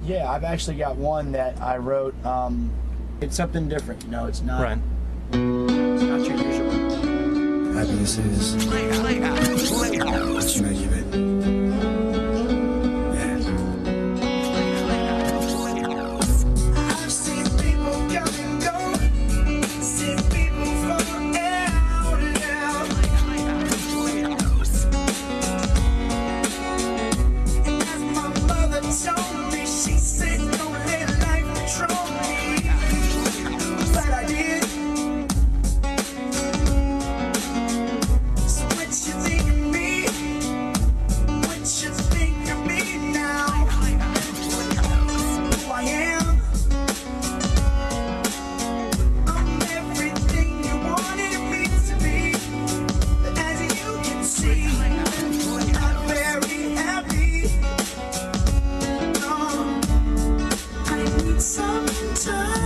Yeah, I've actually got one that I wrote. It's something different, you know. It's not. Right. It's not your usual. Happiness is what you make of it. I've seen people come and go, seen people fall out and out. And as my mother told me, she said, don't let life control me. But I did. So what you think of me? What you think of me now? Who I am? I'm everything you wanted me to be. But as you can see, I'm not very happy. No, I need some time.